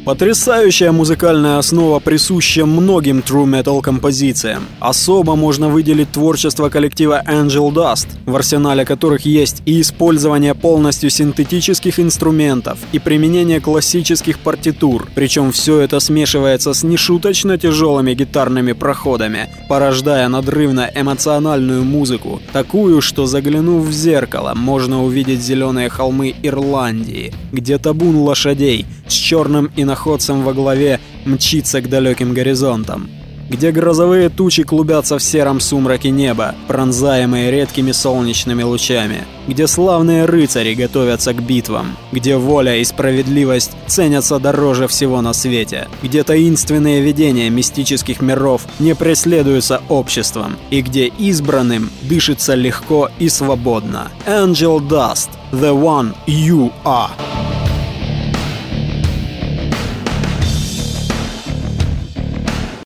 Потрясающая музыкальная основа присуща многим true metal композициям. Особо можно выделить творчество коллектива Angel Dust, в арсенале которых есть и использование полностью синтетических инструментов, и применение классических партитур, причем все это смешивается с нешуточно тяжелыми гитарными проходами, порождая надрывно-эмоциональную музыку, такую, что, заглянув в зеркало, можно увидеть зеленые холмы Ирландии, где табун лошадей с черным иноходцем во главе мчится к далеким горизонтам, где грозовые тучи клубятся в сером сумраке неба, пронзаемые редкими солнечными лучами, где славные рыцари готовятся к битвам, где воля и справедливость ценятся дороже всего на свете, где таинственные видения мистических миров не преследуются обществом, и где избранным дышится легко и свободно. Angel Dust, the one you are.